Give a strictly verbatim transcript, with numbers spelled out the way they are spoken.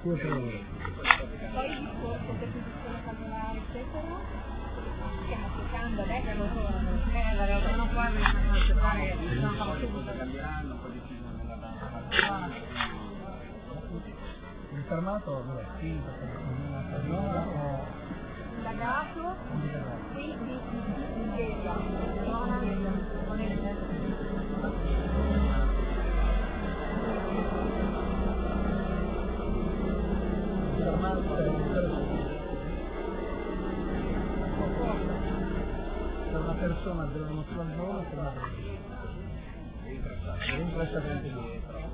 due per ore. Poi il discorso per il discorso familiare, eccetera, stiamo cercando adesso, eh, la realtà non può fare, non fa subito. Il fermato dov'è? Sì, una persona o... Indagato, qui di Nigeria, non è per una persona della nostra zona, per una persona.